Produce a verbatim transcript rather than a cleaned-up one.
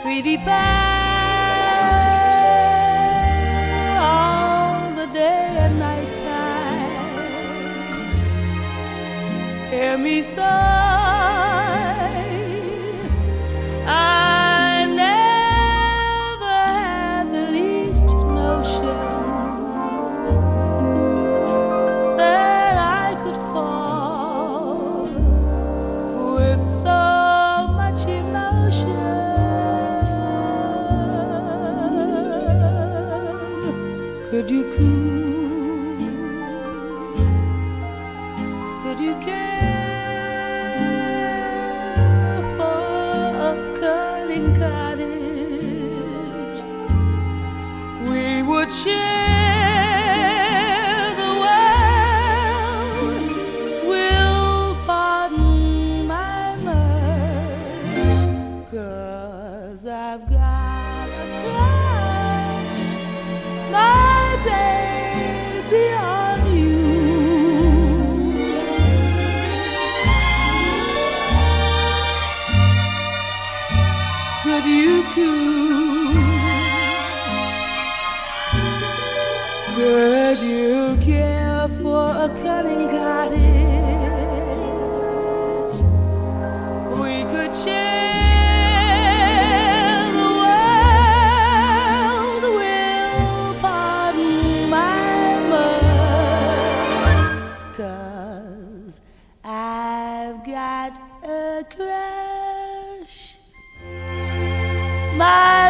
Sweetie pie, all the day and night time. Hear me sigh, I never had the least notion that I could fall with so much emotion. Could you cool? Could you care for a cunning cottage? We would share the world. Will pardon my mirth, 'cause I've got a crush, my baby, on you. Could you cool? Could you care for a cunning cottage? We could share the world. Will pardon my mirth, 'cause I've got a crush, my